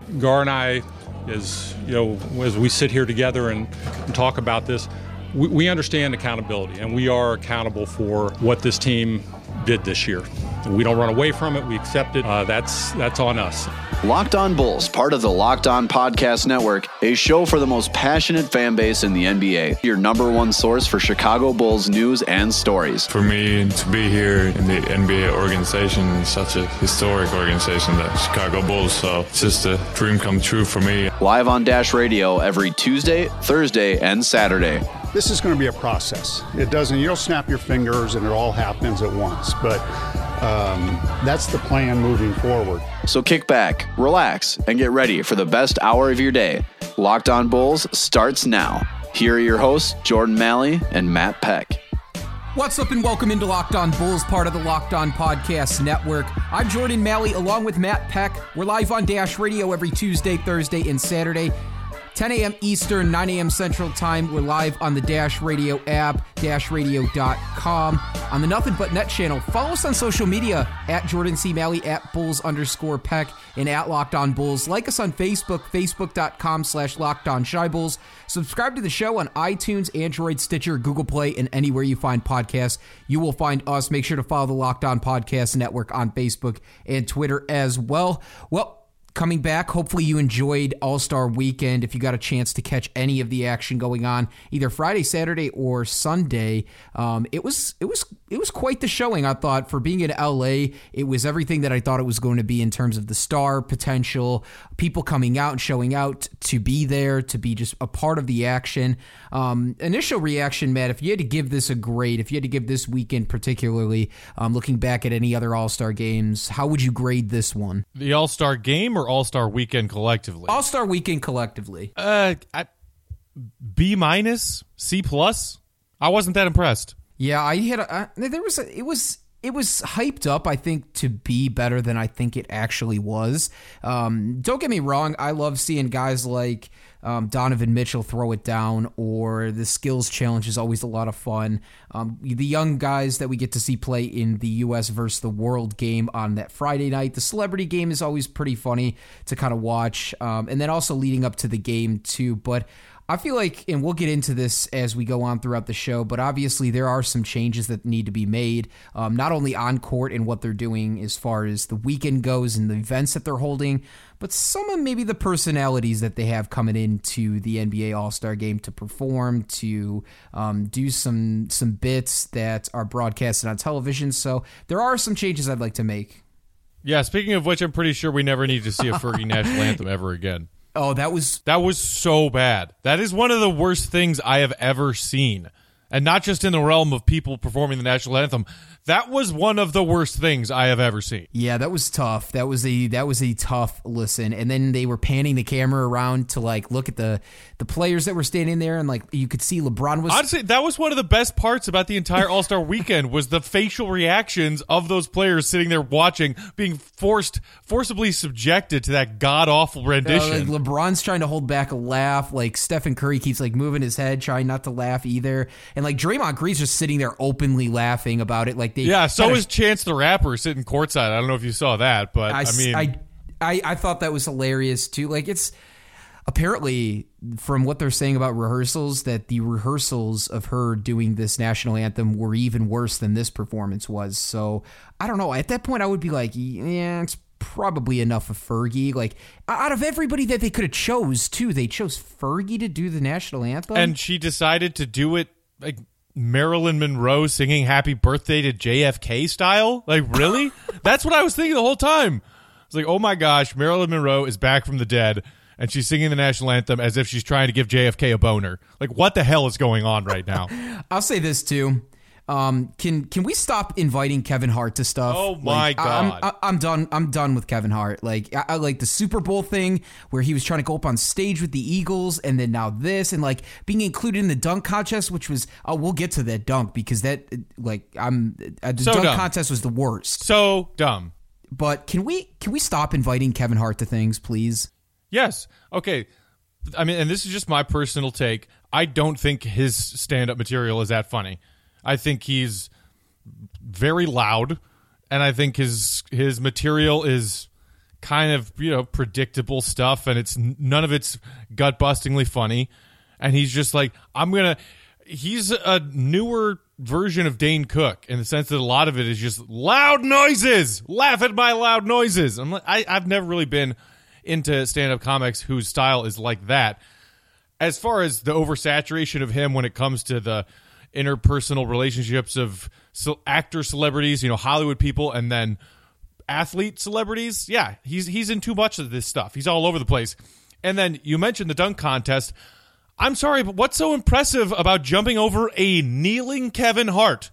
Gar and I, as we sit here together and talk about this, we understand accountability, and we are accountable for what this team did this year. We don't run away from it. We accept it. That's on us. Locked On Bulls, part of the Locked On Podcast Network, a show for the most passionate fan base in the NBA. Your number one source for Chicago Bulls news and stories. For me to be here in the NBA organization, such a historic organization, the Chicago Bulls, so it's just a dream come true for me. Live on Dash Radio every Tuesday, Thursday, and Saturday. This is going to be a process. You don't snap your fingers and it all happens at once, but that's the plan moving forward. So kick back, relax, and get ready for the best hour of your day. Locked On Bulls starts now. Here are your hosts, Jordan Malley and Matt Peck. What's up and welcome into Locked On Bulls, part of the Locked On Podcast Network. I'm Jordan Malley along with Matt Peck. We're live on Dash Radio every Tuesday, Thursday, and Saturday. 10 a.m. Eastern, 9 a.m. Central Time. We're live on the Dash Radio app, dashradio.com, on the Nothing But Net channel. Follow us on social media, at Jordan C. Malley, at Bulls_Peck, and at Locked On Bulls. Like us on Facebook, facebook.com/LockedOnShyBulls. Subscribe to the show on iTunes, Android, Stitcher, Google Play, and anywhere you find podcasts. You will find us. Make sure to follow the Locked On Podcast Network on Facebook and Twitter as well. Coming back, hopefully you enjoyed All-Star Weekend. If you got a chance to catch any of the action going on, either Friday, Saturday, or Sunday, it was quite the showing. I thought for being in LA, it was everything that I thought it was going to be in terms of the star potential, people coming out and showing out to be there, to be just a part of the action. Initial reaction, Matt, if you had to give this a grade, if you had to give this weekend particularly, looking back at any other All-Star games, how would you grade this one? The All-Star game or All-Star Weekend collectively? All-Star Weekend collectively. B-, C+. I wasn't that impressed. Yeah, I had it was hyped up, I think, to be better than I think it actually was. Don't get me wrong, I love seeing guys like Donovan Mitchell throw it down, or the skills challenge is always a lot of fun. The young guys that we get to see play in the U.S. versus the world game on that Friday night, the celebrity game is always pretty funny to kind of watch, and then also leading up to the game too. But I feel like, and we'll get into this as we go on throughout the show, but obviously there are some changes that need to be made, not only on court and what they're doing as far as the weekend goes and the events that they're holding, but some of maybe the personalities that they have coming into the NBA All-Star Game to perform, to do some bits that are broadcasted on television. So there are some changes I'd like to make. Yeah, speaking of which, I'm pretty sure we never need to see a Fergie national anthem ever again. Oh, that was so bad. That is one of the worst things I have ever seen. And not just in the realm of people performing the national anthem. That was one of the worst things I have ever seen. Yeah, that was tough. That was a tough listen. And then they were panning the camera around to like look at the players that were standing there, and like you could see LeBron was. Honestly, that was one of the best parts about the entire All-Star Weekend was the facial reactions of those players sitting there watching, being forcibly subjected to that god-awful rendition. Like LeBron's trying to hold back a laugh. Like Stephen Curry keeps like moving his head, trying not to laugh either. And like Draymond Green's just sitting there openly laughing about it. Like so is Chance the Rapper sitting courtside. I don't know if you saw that, but I thought that was hilarious too. Like it's apparently from what they're saying about rehearsals that the rehearsals of her doing this national anthem were even worse than this performance was. So I don't know. At that point, I would be like, yeah, it's probably enough of Fergie. Like out of everybody that they could have chose too, they chose Fergie to do the national anthem, and she decided to do it like Marilyn Monroe singing Happy Birthday to JFK style? Like, really? That's what I was thinking the whole time. I was like, oh my gosh, Marilyn Monroe is back from the dead, and she's singing the national anthem as if she's trying to give JFK a boner. Like, what the hell is going on right now? I'll say this, too. Can we stop inviting Kevin Hart to stuff? Oh my God. I'm done with Kevin Hart. Like I like the Super Bowl thing where he was trying to go up on stage with the Eagles, and then now this, and like being included in the dunk contest, which was we'll get to that dunk because that dunk contest was the worst. So dumb. But can we stop inviting Kevin Hart to things, please? Yes. Okay. I mean, and this is just my personal take. I don't think his stand-up material is that funny. I think he's very loud, and I think his material is kind of, predictable stuff, and none of it's gut-bustingly funny. And he's just like, he's a newer version of Dane Cook in the sense that a lot of it is just loud noises. Laugh at my loud noises. I'm like, I've never really been into stand-up comics whose style is like that. As far as the oversaturation of him when it comes to the interpersonal relationships of actor celebrities, Hollywood people, and then athlete celebrities, yeah, he's in too much of this stuff. He's all over the place. And then you mentioned the dunk contest. I'm sorry, but what's so impressive about jumping over a kneeling Kevin Hart?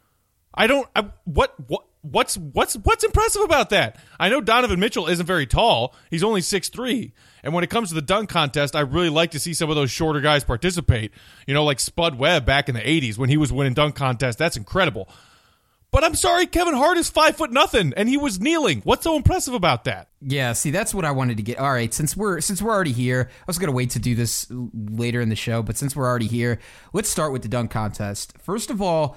What's impressive about that? I know Donovan Mitchell isn't very tall. He's only 6'3". And when it comes to the dunk contest, I really like to see some of those shorter guys participate. Like Spud Webb back in the 80s when he was winning dunk contests. That's incredible. But I'm sorry, Kevin Hart is 5'0", and he was kneeling. What's so impressive about that? Yeah, see, that's what I wanted to get. All right, since we're already here, I was gonna wait to do this later in the show, but since we're already here, let's start with the dunk contest. First of all,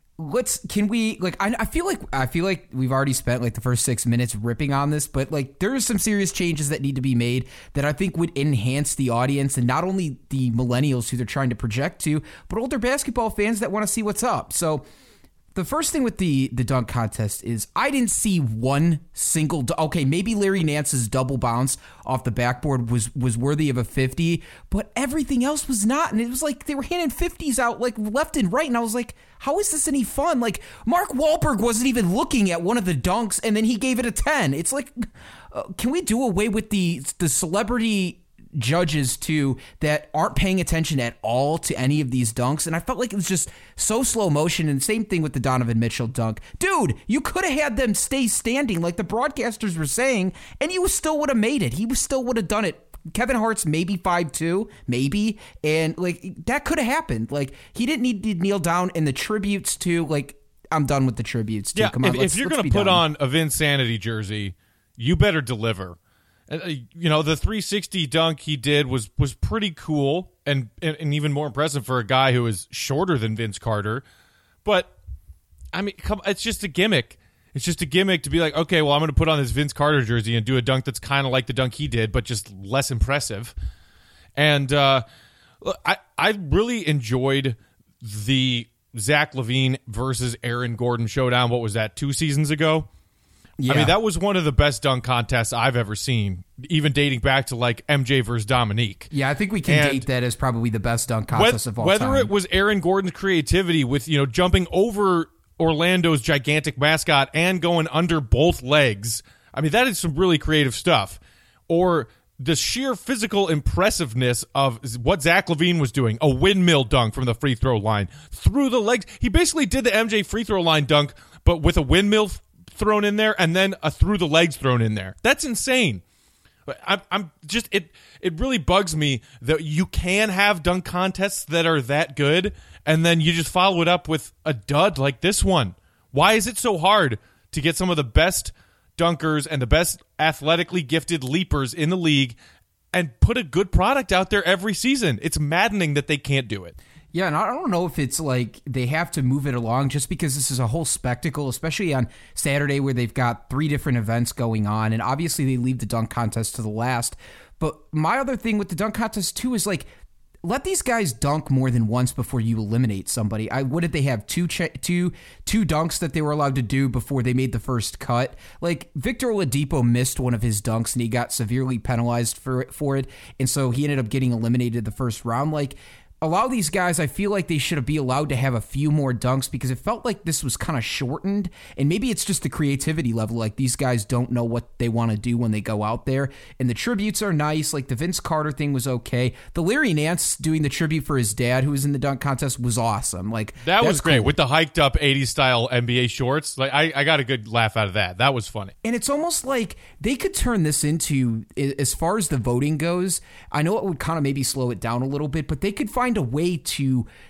I feel like we've already spent like the first 6 minutes ripping on this, but like there are some serious changes that need to be made that I think would enhance the audience, and not only the millennials who they're trying to project to, but older basketball fans that want to see what's up. So the first thing with the dunk contest is I didn't see one single okay, maybe Larry Nance's double bounce off the backboard was worthy of a 50, but everything else was not. And it was like they were handing 50s out like left and right, and I was like, how is this any fun? Like Mark Wahlberg wasn't even looking at one of the dunks, and then he gave it a 10. It's like, can we do away with the celebrity judges too that aren't paying attention at all to any of these dunks? And I felt like it was just so slow motion. And same thing with the Donovan Mitchell dunk. Dude, you could have had them stay standing like the broadcasters were saying, and you still would have made it. He still would have done it. Kevin Hart's maybe 5'2", maybe, and like that could have happened. Like he didn't need to kneel down. And the tributes too, like I'm done with the tributes too. Yeah, come on, if you're going to put on a Vinsanity jersey, you better deliver. The 360 dunk he did was pretty cool and even more impressive for a guy who is shorter than Vince Carter. But, I mean, it's just a gimmick. It's just a gimmick to be like, okay, well, I'm going to put on this Vince Carter jersey and do a dunk that's kind of like the dunk he did, but just less impressive. And I really enjoyed the Zach LaVine versus Aaron Gordon showdown. What was that, 2 seasons ago? Yeah. I mean, that was one of the best dunk contests I've ever seen, even dating back to like MJ versus Dominique. Yeah, I think we can date that as probably the best dunk contest of all time. Whether it was Aaron Gordon's creativity with, jumping over Orlando's gigantic mascot and going under both legs. I mean, that is some really creative stuff. Or the sheer physical impressiveness of what Zach LaVine was doing, a windmill dunk from the free throw line through the legs. He basically did the MJ free throw line dunk, but with a windmill thrown in there and then a through the legs thrown in there. That's insane. I'm just it really bugs me that you can have dunk contests that are that good and then you just follow it up with a dud like this one. Why is it so hard to get some of the best dunkers and the best athletically gifted leapers in the league and put a good product out there every season? It's maddening that they can't do it. Yeah, and I don't know if it's like they have to move it along just because this is a whole spectacle, especially on Saturday where they've got 3 different events going on, and obviously they leave the dunk contest to the last. But my other thing with the dunk contest too is like, let these guys dunk more than once before you eliminate somebody. What did they have? Two dunks that they were allowed to do before they made the first cut. Like Victor Oladipo missed one of his dunks and he got severely penalized for it, and so he ended up getting eliminated the first round. Like, allow these guys, I feel like they should be allowed to have a few more dunks because it felt like this was kind of shortened, and maybe it's just the creativity level. Like these guys don't know what they want to do when they go out there, and the tributes are nice. Like the Vince Carter thing was okay. The Larry Nance doing the tribute for his dad who was in the dunk contest was awesome. Like that was great cool. With the hiked up 80s style NBA shorts. Like I got a good laugh out of that. That was funny. And it's almost like they could turn this into, as far as the voting goes, I know it would kind of maybe slow it down a little bit, but they could find a way to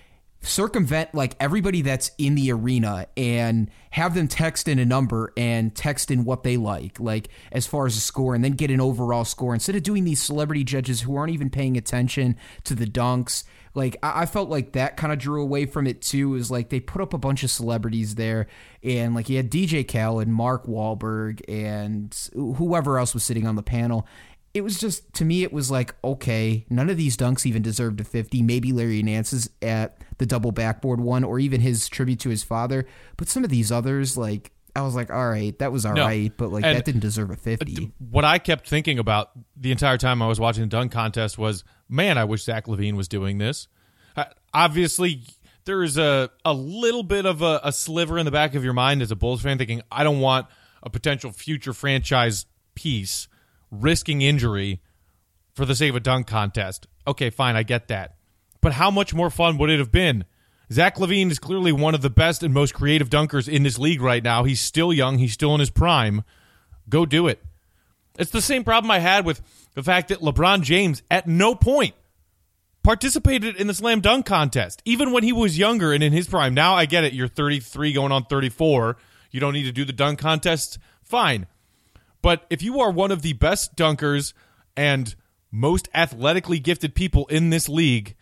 circumvent like everybody that's in the arena and have them text in a number and text in what they like as far as a score, and then get an overall score instead of doing these celebrity judges who aren't even paying attention to the dunks. Like, I felt like that kind of drew away from it too. Is like they put up a bunch of celebrities there, and like you had DJ Khaled, Mark Wahlberg, and whoever else was sitting on the panel. It was just, to me, it was like, okay, none of these dunks even deserved a 50. Maybe Larry Nance's at the double backboard one, or even his tribute to his father. But some of these others, like, I was like, all right, that was all right, but like that didn't deserve a 50. What I kept thinking about the entire time I was watching the dunk contest was, man, I wish Zach LaVine was doing this. Obviously, there is a little bit of a sliver in the back of your mind as a Bulls fan thinking, I don't want a potential future franchise piece risking injury for the sake of a dunk contest. Okay, fine, I get that. But how much more fun would it have been? Zach LaVine is clearly one of the best and most creative dunkers in this league right now. He's still young. He's still in his prime. Go do it. It's the same problem I had with the fact that LeBron James at no point participated in the slam dunk contest, even when he was younger and in his prime. Now I get it. You're 33 going on 34. You don't need to do the dunk contest. Fine. But if you are one of the best dunkers and most athletically gifted people in this league,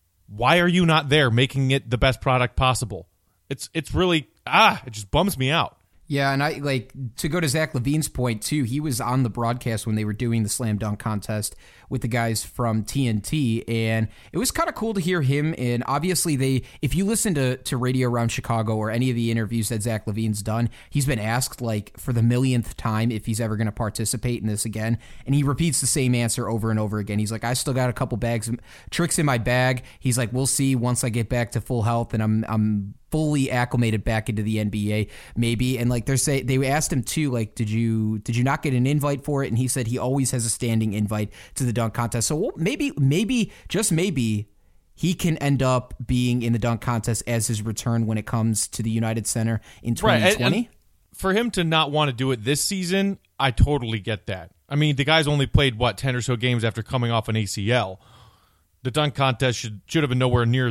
why are you not there making it the best product possible? It's really, it just bums me out. Yeah, and I like to go to Zach LaVine's point too. He was on the broadcast when they were doing the slam dunk contest with the guys from TNT, and it was kind of cool to hear him. And obviously, if you listen to Radio Around Chicago or any of the interviews that Zach LaVine's done, he's been asked like for the millionth time if he's ever going to participate in this again, and he repeats the same answer over and over again. He's like, I still got a couple tricks in my bag. He's like, we'll see once I get back to full health and I'm fully acclimated back into the NBA, maybe. And like they asked him too, like, did you not get an invite for it? And he said he always has a standing invite to the dunk contest. So maybe just maybe he can end up being in the dunk contest as his return when it comes to the United Center in 2020. Right. And for him to not want to do it this season, I totally get that. I mean, the guy's only played 10 or so games after coming off an ACL. The dunk contest should have been nowhere near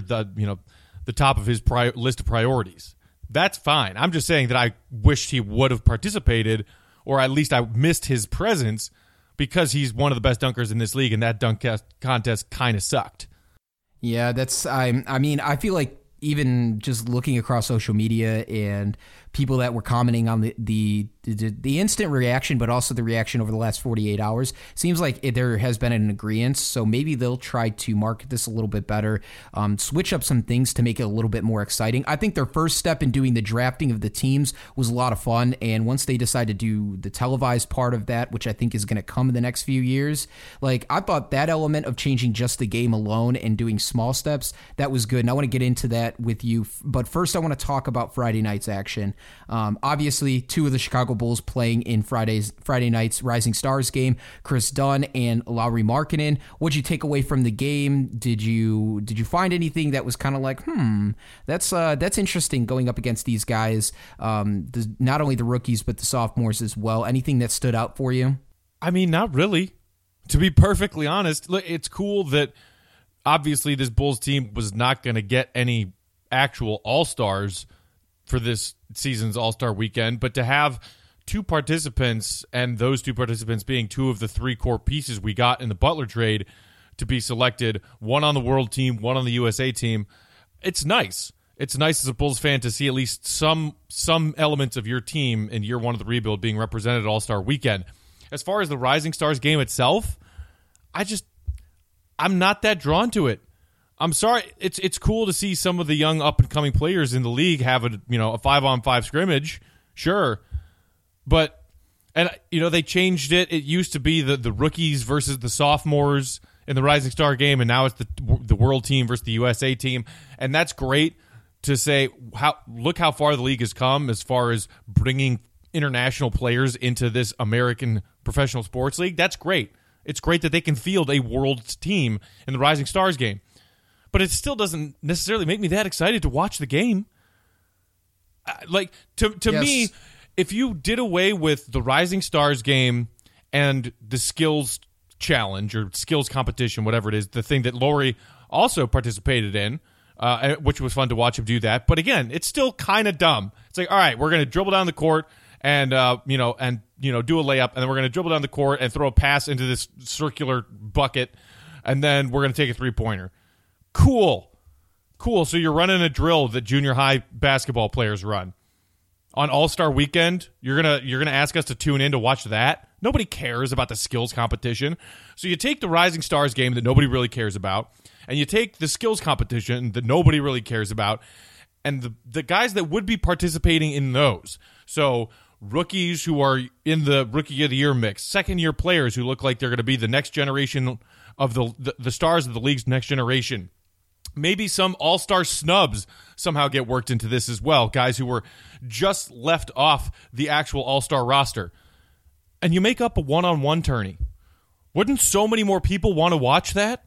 the top of his list of priorities. That's fine. I'm just saying that I wished he would have participated, or at least I missed his presence because he's one of the best dunkers in this league, and that dunk contest kind of sucked. Yeah, I mean, I feel like even just looking across social media and people that were commenting on the instant reaction, but also the reaction over the last 48 hours, seems like there has been an agreement. So maybe they'll try to market this a little bit better, switch up some things to make it a little bit more exciting. I think their first step in doing the drafting of the teams was a lot of fun. And once they decide to do the televised part of that, which I think is going to come in the next few years, like I thought that element of changing just the game alone and doing small steps, that was good. And I want to get into that with you. But first I want to talk about Friday night's action. Obviously, two of the Chicago Bulls playing in Friday night's Rising Stars game, Chris Dunn and Lauri Markkanen. What'd you take away from the game? Did you find anything that was kind of like, that's interesting going up against these guys, not only the rookies but the sophomores as well? Anything that stood out for you? I mean, not really. To be perfectly honest, it's cool that obviously this Bulls team was not going to get any actual All-Stars for this season's All-Star weekend, but to have two participants, and those two participants being two of the three core pieces we got in the Butler trade to be selected, one on the World team, one on the USA team, it's nice. It's nice as a Bulls fan to see at least some elements of your team in year one of the rebuild being represented at All-Star weekend. As far as the Rising Stars game itself, I'm not that drawn to it. I'm sorry. It's cool to see some of the young up-and-coming players in the league have a 5-on-5 scrimmage, sure. But, they changed it. It used to be the rookies versus the sophomores in the Rising Star game, and now it's the World team versus the USA team. And that's great to say, look how far the league has come as far as bringing international players into this American professional sports league. That's great. It's great that they can field a World team in the Rising Stars game. But it still doesn't necessarily make me that excited to watch the game. To yes. Me, if you did away with the Rising Stars game and the skills challenge or skills competition, whatever it is, the thing that Lauri also participated in, which was fun to watch him do that. But again, it's still kind of dumb. It's like, all right, we're going to dribble down the court and do a layup, and then we're going to dribble down the court and throw a pass into this circular bucket, and then we're going to take a three-pointer. Cool. So you're running a drill that junior high basketball players run. On All-Star Weekend, you're gonna ask us to tune in to watch that? Nobody cares about the skills competition. So you take the Rising Stars game that nobody really cares about, and you take the skills competition that nobody really cares about, and the guys that would be participating in those. So rookies who are in the Rookie of the Year mix, second-year players who look like they're going to be the next generation of the stars of the league's next generation. Maybe some all-star snubs somehow get worked into this as well, guys who were just left off the actual all-star roster. And you make up a one-on-one tourney. Wouldn't so many more people want to watch that?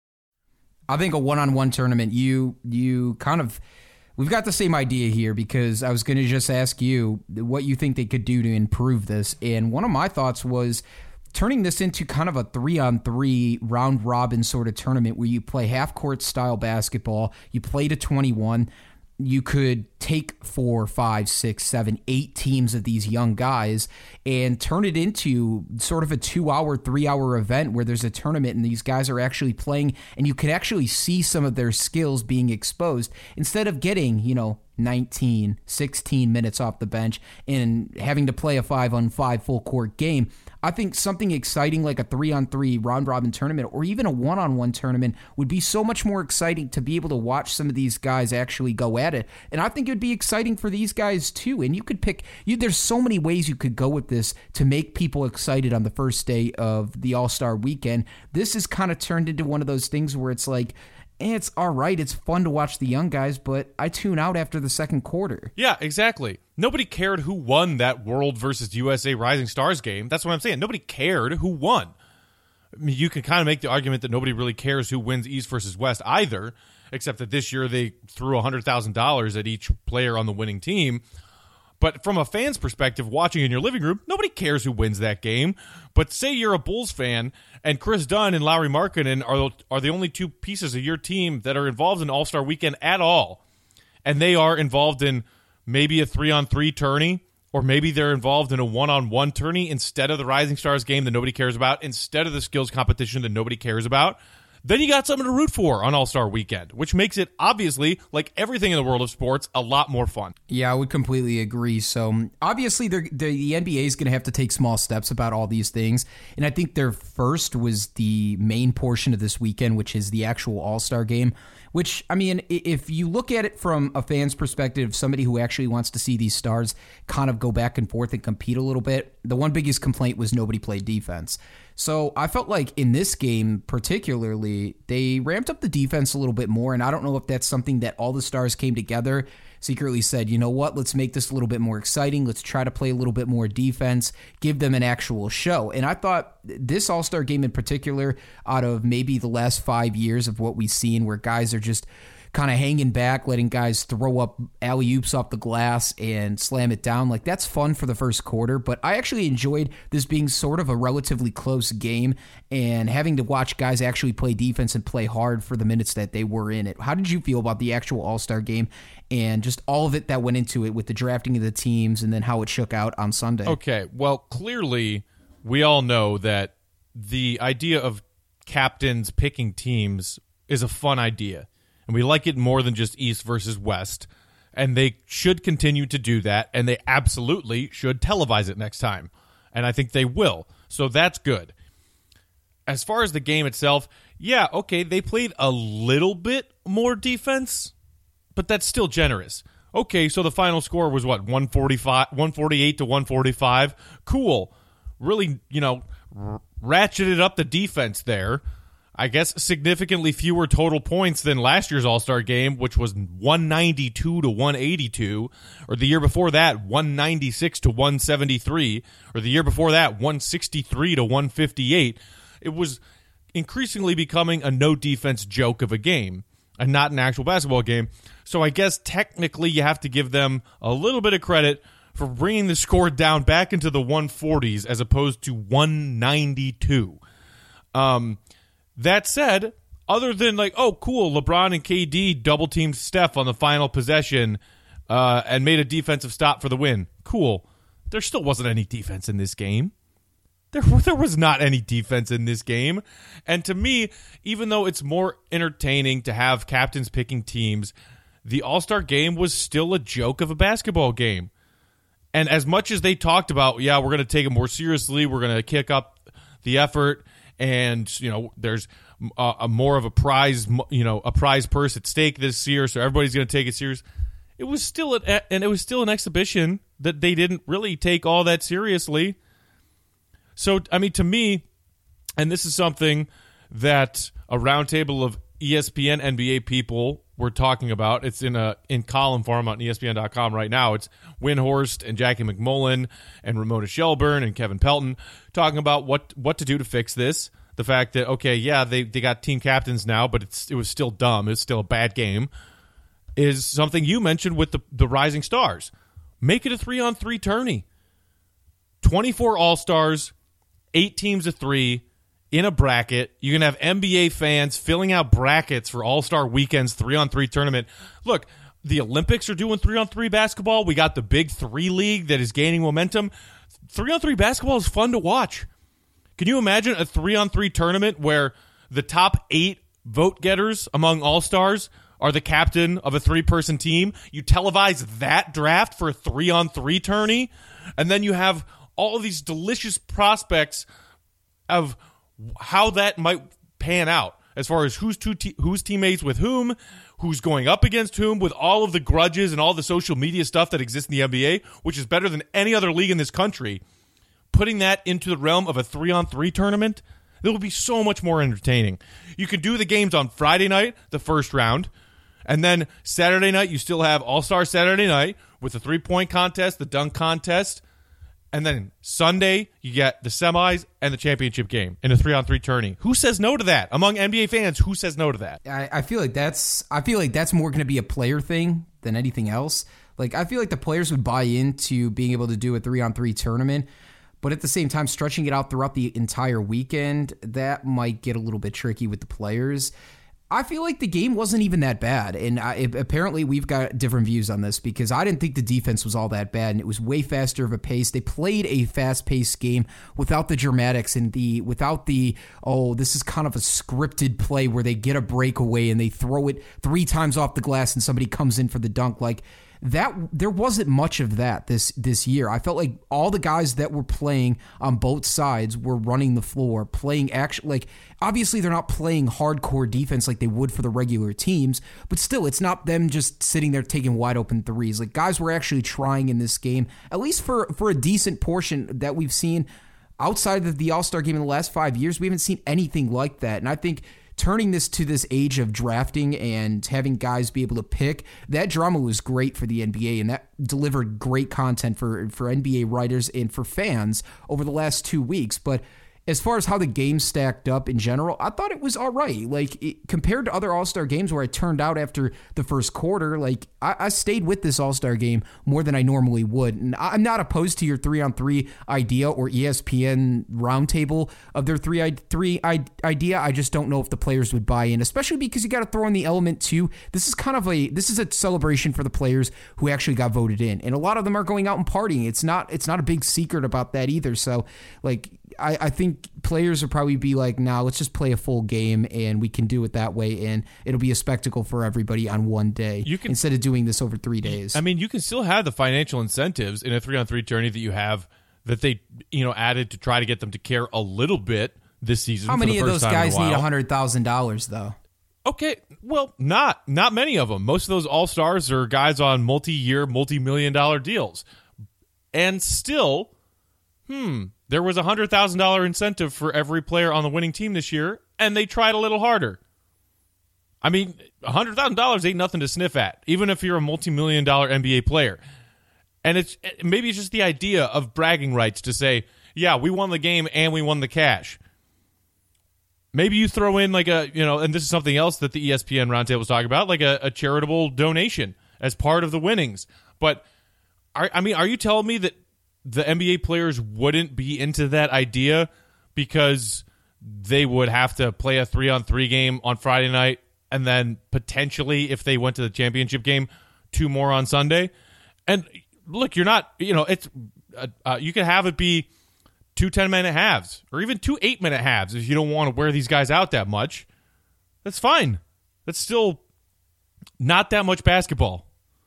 I think a one-on-one tournament, you kind of... We've got the same idea here because I was going to just ask you what you think they could do to improve this. And one of my thoughts was turning this into kind of a 3-on-3 round-robin sort of tournament where you play half-court style basketball, you play to 21, you could take 4, 5, 6, 7, 8 teams of these young guys and turn it into sort of a 2-hour, 3-hour event where there's a tournament and these guys are actually playing and you can actually see some of their skills being exposed instead of getting, 19, 16 minutes off the bench and having to play a 5-on-5 full court game. I think something exciting like a 3-on-3 round-robin tournament or even a 1-on-1 tournament would be so much more exciting to be able to watch some of these guys actually go at it. And I think it would be exciting for these guys too. And you could pick, there's so many ways you could go with this to make people excited on the first day of the All-Star Weekend. This is kind of turned into one of those things where it's like, it's all right, it's fun to watch the young guys, but I tune out after the second quarter. Yeah, exactly. Nobody cared who won that World versus USA Rising Stars game. That's what I'm saying. Nobody cared who won. I mean, you can kind of make the argument that nobody really cares who wins East versus West either, except that this year they threw $100,000 at each player on the winning team. But from a fan's perspective, watching in your living room, nobody cares who wins that game. But say you're a Bulls fan, and Chris Dunn and Lauri Markkanen are the only two pieces of your team that are involved in All-Star Weekend at all, and they are involved in maybe a 3-on-3 tourney, or maybe they're involved in a 1-on-1 tourney instead of the Rising Stars game that nobody cares about, instead of the skills competition that nobody cares about, then you got something to root for on All-Star Weekend, which makes it, obviously, like everything in the world of sports, a lot more fun. Yeah, I would completely agree. So, obviously, the NBA is going to have to take small steps about all these things. And I think their first was the main portion of this weekend, which is the actual All-Star game. Which, I mean, if you look at it from a fan's perspective, somebody who actually wants to see these stars kind of go back and forth and compete a little bit, the one biggest complaint was nobody played defense. So I felt like in this game particularly, they ramped up the defense a little bit more, and I don't know if that's something that all the stars came together, secretly said, you know what, let's make this a little bit more exciting, let's try to play a little bit more defense, give them an actual show. And I thought this All-Star game in particular, out of maybe the last 5 years of what we've seen where guys are just kind of hanging back, letting guys throw up alley-oops off the glass and slam it down. Like, that's fun for the first quarter, but I actually enjoyed this being sort of a relatively close game and having to watch guys actually play defense and play hard for the minutes that they were in it. How did you feel about the actual All-Star game and just all of it that went into it with the drafting of the teams and then how it shook out on Sunday? Okay, well, clearly we all know that the idea of captains picking teams is a fun idea. And we like it more than just East versus West. And they should continue to do that. And they absolutely should televise it next time. And I think they will. So that's good. As far as the game itself, yeah, okay, they played a little bit more defense, but that's still generous. Okay, so the final score was what, 148 to 145? Cool. Really, ratcheted up the defense there. I guess significantly fewer total points than last year's All-Star game, which was 192 to 182, or the year before that, 196 to 173, or the year before that, 163 to 158. It was increasingly becoming a no-defense joke of a game, and not an actual basketball game. So I guess technically you have to give them a little bit of credit for bringing the score down back into the 140s as opposed to 192. That said, other than like, oh, cool, LeBron and KD double-teamed Steph on the final possession and made a defensive stop for the win. Cool. There still wasn't any defense in this game. There was not any defense in this game. And to me, even though it's more entertaining to have captains picking teams, the All-Star game was still a joke of a basketball game. And as much as they talked about, yeah, we're going to take it more seriously, we're going to kick up the effort, and there's more of a prize, a prize purse at stake this year, so everybody's going to take it serious. It was still an exhibition that they didn't really take all that seriously. So, I mean, to me, and this is something that a roundtable of ESPN NBA people were talking about. It's in column form on ESPN.com right now. It's Windhorst and Jackie McMullen and Ramona Shelburne and Kevin Pelton talking about what to do to fix this. The fact that, okay, yeah, they got team captains now, but it was still dumb. It's still a bad game. Is something you mentioned with the Rising Stars. Make it a 3-on-3 tourney. 24 All-Stars, 8 teams of 3 in a bracket. You can have NBA fans filling out brackets for All-Star Weekend's 3-on-3 tournament. Look, the Olympics are doing 3-on-3 basketball. We got the Big 3 League that is gaining momentum. 3-on-3 basketball is fun to watch. Can you imagine a 3-on-3 tournament where the top 8 vote getters among All-Stars are the captain of a 3-person team? You televise that draft for a 3-on-3 tourney, and then you have all of these delicious prospects of how that might pan out as far as who's teammates with whom, who's going up against whom, with all of the grudges and all the social media stuff that exists in the NBA, which is better than any other league in this country. Putting that into the realm of a 3-on-3 tournament, it will be so much more entertaining. You can do the games on Friday night, the first round, and then Saturday night, you still have All-Star Saturday night with the 3-point contest, the dunk contest, and then Sunday, you get the semis and the championship game in a 3-on-3 tourney. Who says no to that? Among NBA fans, who says no to that? I feel like that's more going to be a player thing than anything else. Like, I feel like the players would buy into being able to do a 3-on-3 tournament, but at the same time, stretching it out throughout the entire weekend, that might get a little bit tricky with the players. I feel like the game wasn't even that bad, and apparently we've got different views on this because I didn't think the defense was all that bad, and it was way faster of a pace. They played a fast-paced game without the dramatics and without the, this is kind of a scripted play where they get a breakaway and they throw it 3 times off the glass and somebody comes in for the dunk. Like, that, there wasn't much of that this year. I felt like all the guys that were playing on both sides were running the floor, playing obviously they're not playing hardcore defense like they would for the regular teams, but still, it's not them just sitting there taking wide open threes. Like, guys were actually trying in this game, at least for a decent portion that we've seen outside of the All-Star game in the last 5 years. We haven't seen anything like that, and I think turning this to this age of drafting and having guys be able to pick, that drama was great for the NBA, and that delivered great content for NBA writers and for fans over the last 2 weeks. But as far as how the game stacked up in general, I thought it was all right. Like, compared to other All-Star games where I turned out after the first quarter, like, I stayed with this All-Star game more than I normally would. And I'm not opposed to your 3-on-3 idea or ESPN roundtable of their 3 idea. I just don't know if the players would buy in, especially because you got to throw in the element too. This is a celebration for the players who actually got voted in, and a lot of them are going out and partying. It's not a big secret about that either. So, like, I think players will probably be like, nah, let's just play a full game and we can do it that way, and it'll be a spectacle for everybody on one day instead of doing this over 3 days. I mean, you can still have the financial incentives in a 3-on-3 tourney that you have that they added to try to get them to care a little bit this season. How many of those guys need $100,000 though? Okay, well, not many of them. Most of those All-Stars are guys on multi-year, multi-million-dollar deals. And still, there was a $100,000 incentive for every player on the winning team this year, and they tried a little harder. I mean, $100,000 ain't nothing to sniff at, even if you're a multi-million-dollar NBA player. And maybe it's just the idea of bragging rights to say, yeah, we won the game and we won the cash. Maybe you throw in and this is something else that the ESPN Roundtable was talking about, like a charitable donation as part of the winnings. But, are you telling me that the NBA players wouldn't be into that idea because they would have to play a 3-on-3 game on Friday night, and then potentially, if they went to the championship game, 2 more on Sunday. And look, you're not, it's you can have it be 2 10-minute halves or even 2 8-minute halves if you don't want to wear these guys out that much. That's fine. That's still not that much basketball.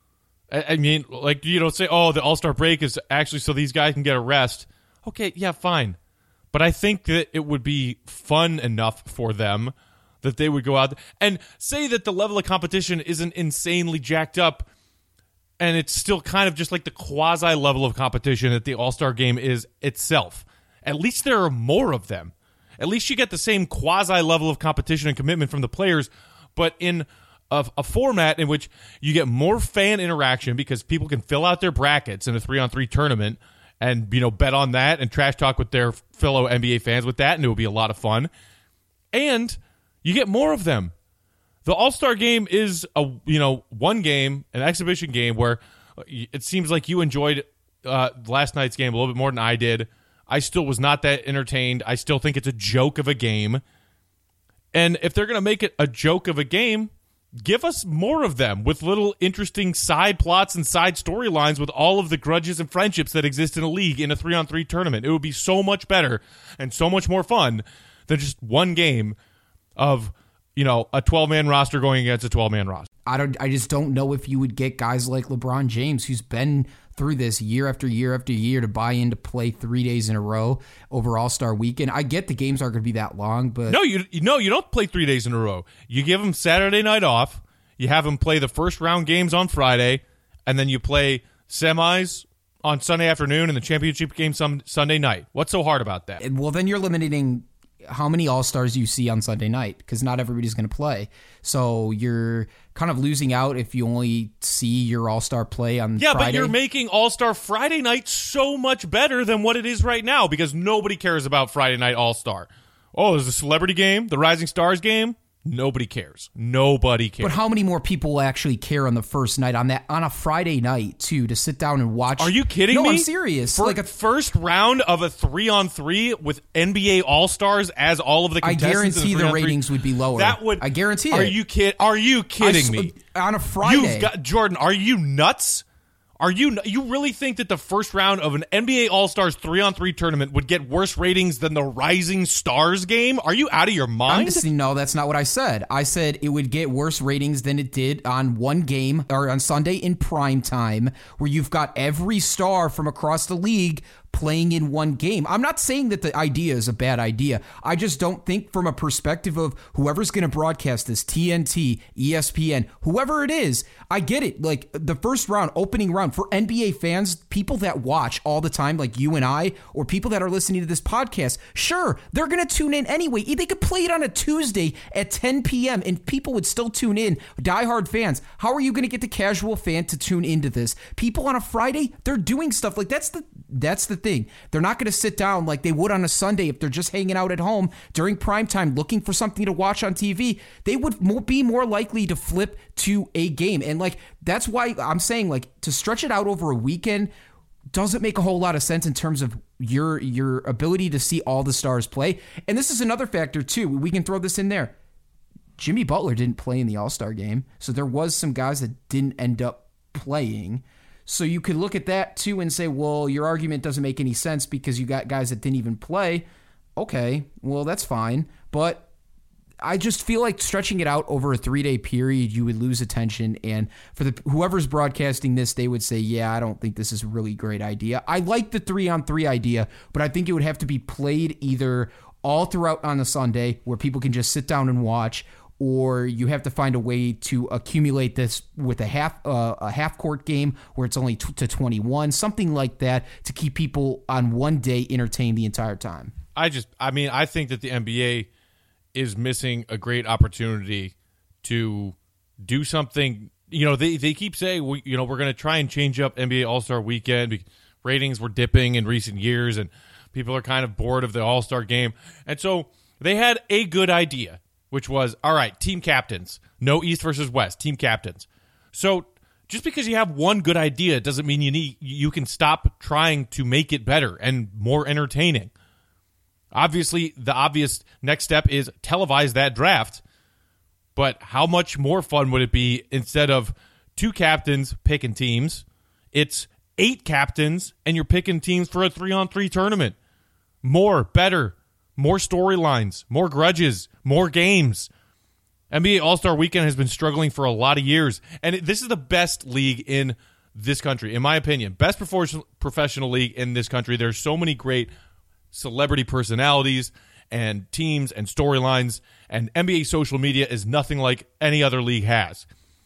I mean, like, say, oh, the All-Star break is actually so these guys can get a rest. Okay, yeah, fine. But I think that it would be fun enough for them that they would go out and say that the level of competition isn't insanely jacked up, and it's still kind of just like the quasi level of competition that the All-Star game is itself. At least there are more of them. At least you get the same quasi level of competition and commitment from the players, but in a format in which you get more fan interaction because people can fill out their brackets in a 3-on-3 tournament and bet on that and trash talk with their fellow NBA fans with that, and it will be a lot of fun. And you get more of them. The All-Star game is one game, an exhibition game where it seems like you enjoyed last night's game a little bit more than I did. I still was not that entertained. I still think it's a joke of a game. And if they're going to make it a joke of a game, give us more of them with little interesting side plots and side storylines with all of the grudges and friendships that exist in a league in a 3-on-3 tournament. It would be so much better and so much more fun than just one game of, a 12-man roster going against a 12-man roster. I just don't know if you would get guys like LeBron James, who's been through this year after year after year, to buy in to play 3 days in a row over All-Star Weekend. I get the games aren't going to be that long, but no, you don't play 3 days in a row. You give them Saturday night off. You have them play the first round games on Friday, and then you play semis on Sunday afternoon and the championship game Sunday night. What's so hard about that? Well, then you're limiting how many All-Stars you see on Sunday night, because not everybody's going to play. So you're kind of losing out if you only see your All-Star play on Friday. Yeah, but you're making All-Star Friday night so much better than what it is right now, because nobody cares about Friday night All-Star. Oh, there's a celebrity game, the Rising Stars game. Nobody cares. Nobody cares. But how many more people actually care on the first night on a Friday night too, to sit down and watch? Are you kidding me? No, I'm serious. For like a first round of a 3-on-3 with NBA All-Stars as all of the contestants. I guarantee the ratings would be lower. I guarantee it. Are you kidding me? On a Friday. Jordan, are you nuts? You really think that the first round of an NBA All-Stars 3-on-3 tournament would get worse ratings than the Rising Stars game? Are you out of your mind? No, that's not what I said. I said it would get worse ratings than it did on one game or on Sunday in prime time, where you've got every star from across the league playing in one game. I'm not saying that the idea is a bad idea. I just don't think from a perspective of whoever's going to broadcast this, TNT, ESPN, whoever it is, I get it. Like the first round, opening round for NBA fans, people that watch all the time, like you and I, or people that are listening to this podcast, sure, they're going to tune in anyway. They could play it on a Tuesday at 10 p.m. and people would still tune in. Diehard fans, how are you going to get the casual fan to tune into this? People on a Friday, they're doing stuff like that's the thing. They're not going to sit down like they would on a Sunday if they're just hanging out at home during prime time looking for something to watch on TV. They would be more likely to flip to a game. And like that's why I'm saying like to stretch it out over a weekend doesn't make a whole lot of sense in terms of your ability to see all the stars play. And this is another factor too. We can throw this in there. Jimmy Butler didn't play in the All-Star game, so there was some guys that didn't end up playing. So you could look at that too and say, well, your argument doesn't make any sense because you got guys that didn't even play. Okay, well, that's fine. But I just feel like stretching it out over a 3-day period, you would lose attention. And for whoever's broadcasting this, they would say, yeah, I don't think this is a really great idea. I like the 3-on-3 idea, but I think it would have to be played either all throughout on a Sunday where people can just sit down and watch, or you have to find a way to accumulate this with a half court game where it's only to 21, something like that, to keep people on one day entertained the entire time. I think that the NBA is missing a great opportunity to do something. They keep saying, we're going to try and change up NBA All-Star Weekend. Ratings were dipping in recent years, and people are kind of bored of the All-Star game. And so they had a good idea, which was, all right, team captains. No East versus West, team captains. So just because you have one good idea doesn't mean you can stop trying to make it better and more entertaining. Obviously, the obvious next step is televise that draft. But how much more fun would it be instead of 2 captains picking teams? It's 8 captains, and you're picking teams for a 3-on-3 tournament. More, better, more storylines, more grudges, more games. NBA All-Star Weekend has been struggling for a lot of years, and this is the best league in this country, in my opinion. Best professional league in this country. There's so many great celebrity personalities and teams and storylines, and NBA social media is nothing like any other league has.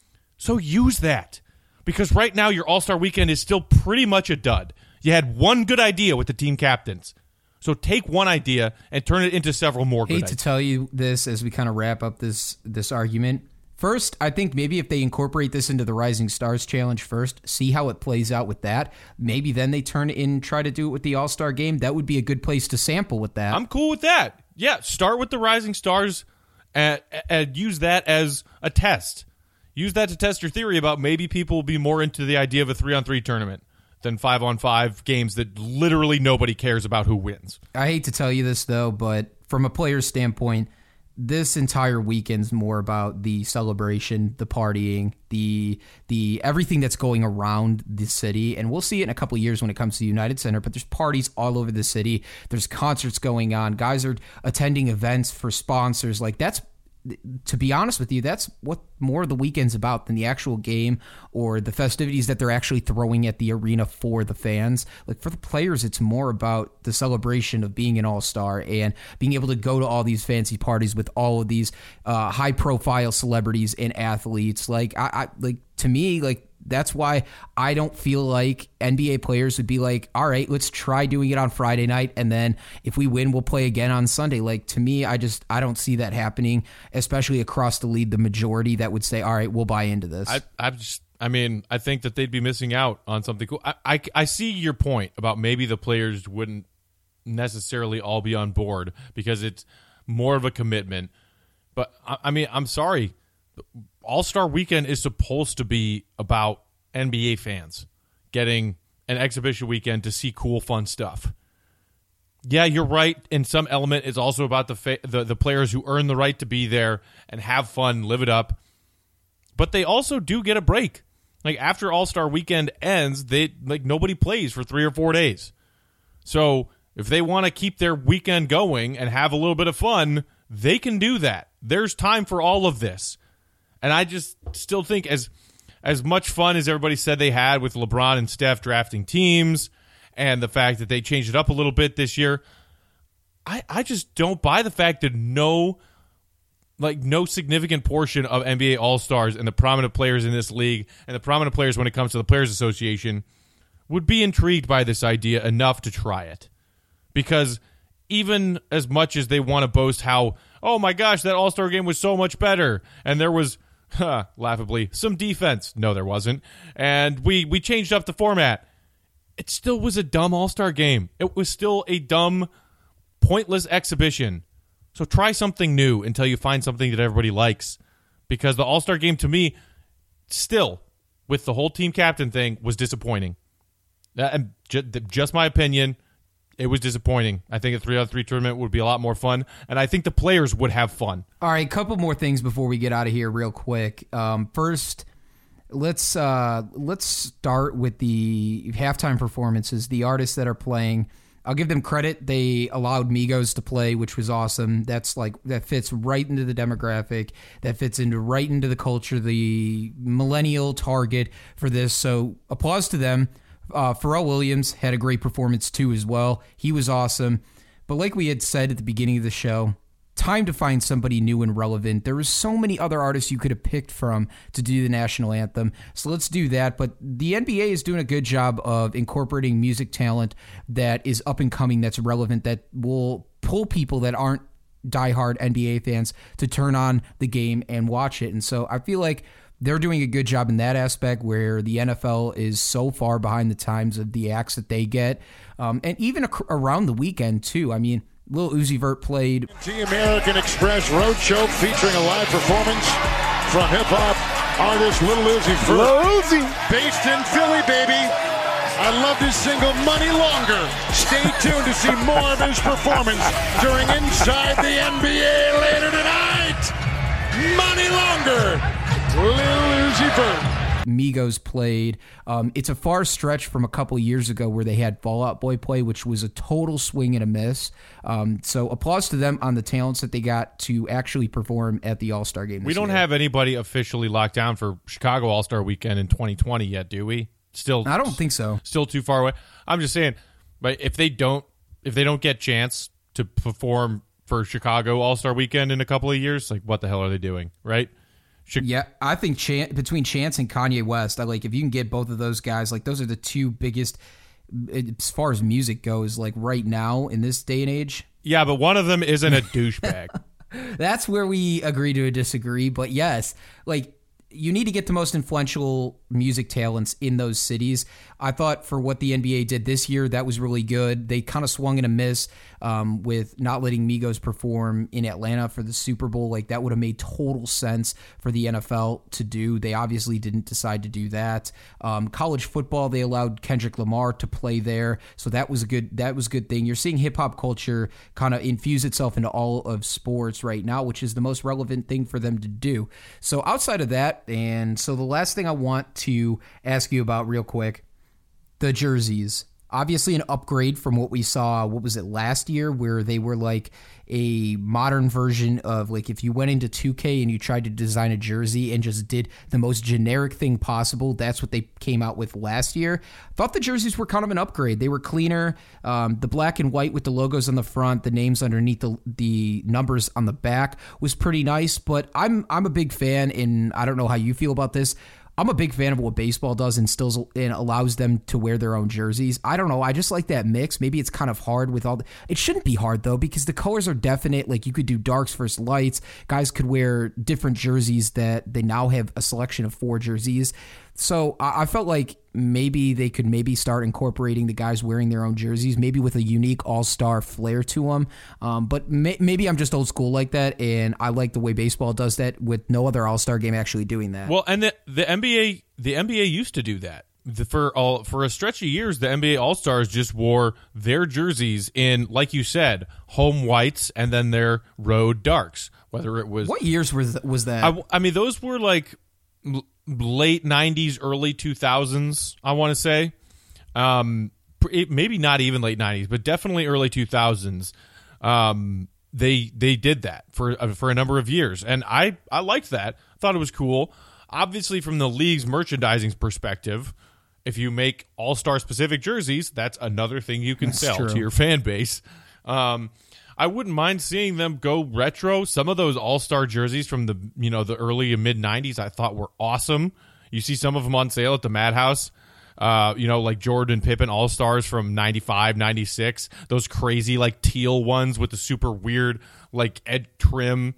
So use that, because right now your All-Star Weekend is still pretty much a dud. You had one good idea with the team captains. So take one idea and turn it into several more good ideas. Hate to tell you this as we kind of wrap up this argument. First, I think maybe if they incorporate this into the Rising Stars Challenge first, see how it plays out with that. Maybe then they turn it in and try to do it with the All-Star Game. That would be a good place to sample with that. I'm cool with that. Yeah, start with the Rising Stars and use that as a test. Use that to test your theory about maybe people will be more into the idea of a 3-on-3 tournament than 5-on-5 games that literally nobody cares about who wins. I hate to tell you this, though, but from a player's standpoint, this entire weekend's more about the celebration, the partying, the everything that's going around the city. And we'll see it in a couple of years when it comes to the United Center, but there's parties all over the city. There's concerts going on. Guys are attending events for sponsors. Like, that's, to be honest with you, that's what more of the weekend's about than the actual game or the festivities that they're actually throwing at the arena for the fans. Like, for the players, it's more about the celebration of being an all-star and being able to go to all these fancy parties with all of these high-profile celebrities and athletes. Like, to me, like, that's why I don't feel like NBA players would be like, all right, let's try doing it on Friday night, and then if we win, we'll play again on Sunday. Like, to me, I don't see that happening, especially across the league. The majority that would say, all right, we'll buy into this. I think that they'd be missing out on something cool. I see your point about maybe the players wouldn't necessarily all be on board because it's more of a commitment. But, I mean, I'm sorry. All-Star Weekend is supposed to be about NBA fans getting an exhibition weekend to see cool, fun stuff. Yeah, you're right. In some element, it's also about the players who earn the right to be there and have fun, live it up. But they also do get a break. Like, after All-Star Weekend ends, nobody plays for 3 or 4 days. So if they want to keep their weekend going and have a little bit of fun, they can do that. There's time for all of this. And I just still think as much fun as everybody said they had with LeBron and Steph drafting teams and the fact that they changed it up a little bit this year, I just don't buy the fact that no significant portion of NBA All-Stars and the prominent players in this league and the prominent players when it comes to the Players Association would be intrigued by this idea enough to try it. Because even as much as they want to boast how, oh my gosh, that All-Star game was so much better, and there was, laughably, some defense. No, there wasn't. And we changed up the format. It still was a dumb All-Star game. It was still a dumb, pointless exhibition. So try something new until you find something that everybody likes. Because the All-Star game, to me, still, with the whole team captain thing, was disappointing. And just my opinion, it was disappointing. I think a 3-on-3 tournament would be a lot more fun, and I think the players would have fun. All right, a couple more things before we get out of here real quick. First, let's start with the halftime performances, the artists that are playing. I'll give them credit. They allowed Migos to play, which was awesome. That fits right into the demographic. That fits right into the culture, the millennial target for this. So applause to them. Pharrell Williams had a great performance too as well. He was awesome. But like we had said at the beginning of the show, time to find somebody new and relevant. There were so many other artists you could have picked from to do the national anthem. So let's do that. But the NBA is doing a good job of incorporating music talent that is up and coming, that's relevant, that will pull people that aren't diehard NBA fans to turn on the game and watch it. And so I feel like they're doing a good job in that aspect where the NFL is so far behind the times of the acts that they get. And even around the weekend, too. I mean, Lil Uzi Vert played. The American Express Roadshow featuring a live performance from hip-hop artist Lil Uzi Vert. Lil Uzi. Based in Philly, baby. I loved his single Money Longer. Stay tuned to see more of his performance during Inside the NBA later tonight. Money Longer. Lil Uzi Vert. Migos played. It's a far stretch from a couple of years ago where they had Fall Out Boy play, which was a total swing and a miss. So applause to them on the talents that they got to actually perform at the All-Star game this We don't year. have anybody officially locked down for Chicago All-Star Weekend in 2020 yet, do we? I don't think so. Still too far away. I'm just saying, but if they don't get chance to perform for Chicago All-Star Weekend in a couple of years, like what the hell are they doing, right? Yeah, I think between Chance and Kanye West, if you can get both of those guys, like those are the two biggest as far as music goes, like right now in this day and age. Yeah, but one of them isn't a douchebag. That's where we agree to disagree. But yes, like you need to get the most influential music talents in those cities. I thought for what the NBA did this year, that was really good. They kind of swung and a miss with not letting Migos perform in Atlanta for the Super Bowl. Like that would have made total sense for the NFL to do. They obviously didn't decide to do that. College football, they allowed Kendrick Lamar to play there, so that was a good thing. You're seeing hip hop culture kind of infuse itself into all of sports right now, which is the most relevant thing for them to do. So outside of that, and so the last thing I want to ask you about real quick, the jerseys. Obviously an upgrade from what we saw, what was it, last year, where they were like a modern version of like if you went into 2K and you tried to design a jersey and just did the most generic thing possible. That's what they came out with last year. Thought the jerseys were kind of an upgrade. They were cleaner. The black and white with the logos on the front, the names underneath the numbers on the back was pretty nice. But I'm a big fan, and I don't know how you feel about this. I'm a big fan of what baseball does and allows them to wear their own jerseys. I don't know. I just like that mix. Maybe it's kind of hard with all it shouldn't be hard though, because the colors are definite. Like you could do darks versus lights. Guys could wear different jerseys that they now have a selection of 4 jerseys. So I felt like maybe they could start incorporating the guys wearing their own jerseys, maybe with a unique all-star flair to them. But maybe I'm just old school like that, and I like the way baseball does that with no other all-star game actually doing that. Well, and the NBA used to do that. For a stretch of years, the NBA All-Stars just wore their jerseys in, like you said, home whites and then their road darks. Whether it was what years was that? I mean, those were like late 90s, early 2000s, I want to say. Maybe not even late 90s, but definitely early 2000s. They did that for a number of years, and I liked that. I thought it was cool. Obviously, from the league's merchandising perspective, if you make all-star specific jerseys, that's another thing you can sell to your fan base. I wouldn't mind seeing them go retro. Some of those all-star jerseys from the early and mid 90s I thought were awesome. You see some of them on sale at the Madhouse. Like Jordan Pippen all-stars from 95, 96. Those crazy like teal ones with the super weird like Ed trim.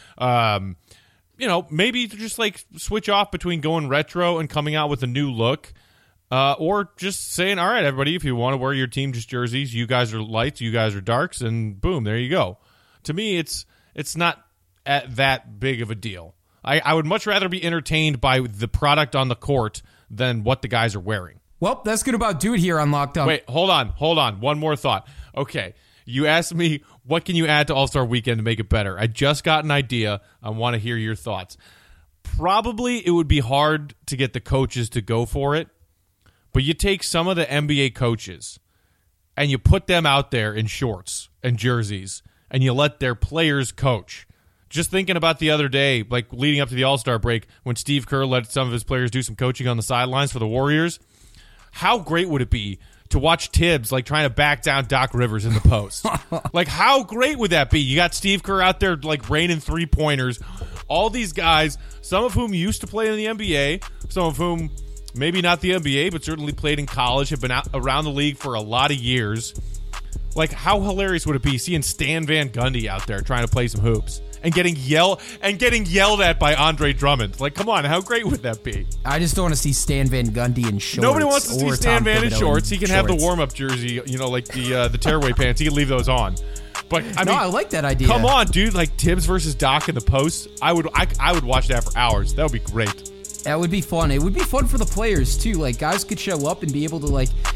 Maybe just like switch off between going retro and coming out with a new look. Or just saying, all right, everybody, if you want to wear your team just jerseys, you guys are lights, you guys are darks, and boom, there you go. To me, it's not that big of a deal. I would much rather be entertained by the product on the court than what the guys are wearing. Well, that's good about do it here on Locked On. Wait, hold on. One more thought. Okay, you asked me, what can you add to All-Star Weekend to make it better? I just got an idea. I want to hear your thoughts. Probably it would be hard to get the coaches to go for it. But you take some of the NBA coaches and you put them out there in shorts and jerseys and you let their players coach. Just thinking about the other day, like leading up to the All-Star break, when Steve Kerr let some of his players do some coaching on the sidelines for the Warriors, how great would it be to watch Tibbs like trying to back down Doc Rivers in the post? Like, how great would that be? You got Steve Kerr out there like raining 3-pointers. All these guys, some of whom used to play in the NBA, some of whom maybe not the NBA, but certainly played in college, have been out around the league for a lot of years. Like, how hilarious would it be seeing Stan Van Gundy out there trying to play some hoops and getting yelled at by Andre Drummond? Like, come on, how great would that be? I just don't want to see Stan Van Gundy in shorts. Nobody wants to see Stan Van in shorts. He can have the warm-up jersey, like the tearaway pants. He can leave those on. But I like that idea. Come on, dude! Like Tibbs versus Doc in the post. I would watch that for hours. That would be great. That would be fun. It would be fun for the players, too. Like, guys could show up and be able to, like,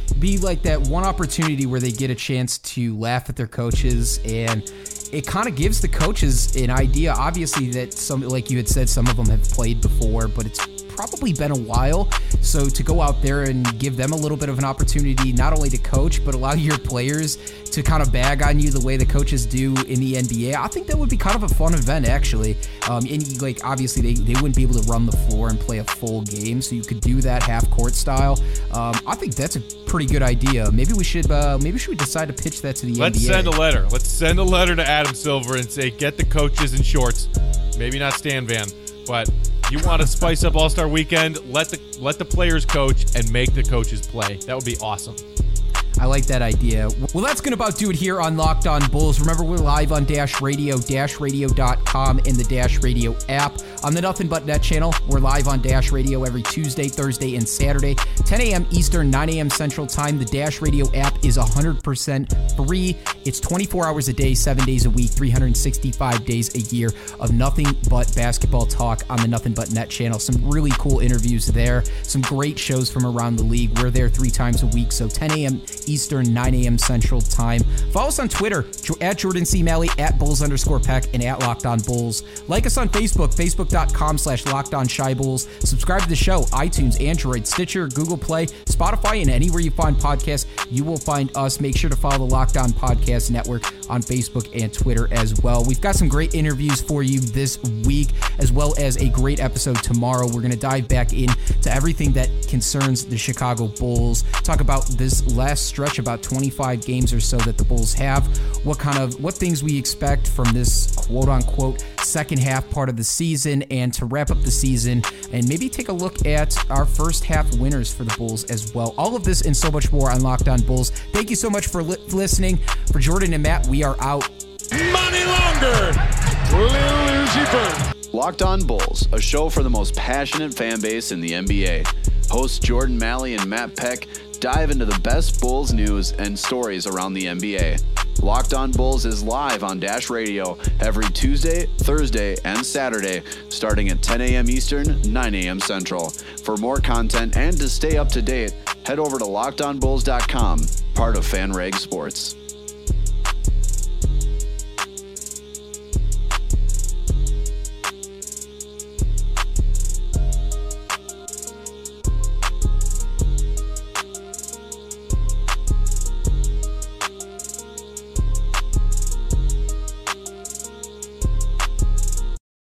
be like that one opportunity where they get a chance to laugh at their coaches, and it kind of gives the coaches an idea. Obviously, that some, like you had said, some of them have played before, but it's probably been a while. So to go out there and give them a little bit of an opportunity, not only to coach, but allow your players to kind of bag on you the way the coaches do in the NBA, I think that would be kind of a fun event, actually. And like, obviously, they wouldn't be able to run the floor and play a full game, so you could do that half-court style. I think that's a pretty good idea. Maybe we should decide to pitch that to the NBA. Let's send a letter. Let's send a letter to Adam Silver and say, get the coaches in shorts. Maybe not Stan Van, but you want to spice up All-Star Weekend, let the players coach and make the coaches play. That would be awesome. I like that idea. Well, that's going to about do it here on Locked On Bulls. Remember, we're live on Dash Radio, dashradio.com, and the Dash Radio app. On the Nothing But Net channel, we're live on Dash Radio every Tuesday, Thursday, and Saturday, 10 a.m. Eastern, 9 a.m. Central Time. The Dash Radio app is 100% free. It's 24 hours a day, 7 days a week, 365 days a year of nothing but basketball talk on the Nothing But Net channel. Some really cool interviews there. Some great shows from around the league. We're there 3 times a week, so 10 a.m. Eastern, 9 a.m. Central Time. Follow us on Twitter, at Jordan C. Malley, at Bulls_Peck, and at Locked On Bulls. Like us on Facebook, facebook.com/LockedOnShyBulls. Subscribe to the show, iTunes, Android, Stitcher, Google Play, Spotify, and anywhere you find podcasts, you will find us. Make sure to follow the Locked On Podcast Network on Facebook and Twitter as well. We've got some great interviews for you this week, as well as a great episode tomorrow. We're going to dive back into everything that concerns the Chicago Bulls, talk about this last stretch, about 25 games or so that the Bulls have, what things we expect from this quote-unquote second half part of the season, and to wrap up the season, and maybe take a look at our first half winners for the Bulls as well. All of this and so much more on Locked On Bulls. Thank you so much for listening. For Jordan and Matt, we are out. Money longer. Lil Uzi Vert. Locked On Bulls, a show for the most passionate fan base in the NBA. Hosts Jordan Malley and Matt Peck dive into the best Bulls news and stories around the NBA. Locked On Bulls is live on Dash Radio every Tuesday, Thursday, and Saturday, starting at 10 a.m. Eastern, 9 a.m. Central. For more content and to stay up to date, head over to LockedOnBulls.com, part of FanRag Sports.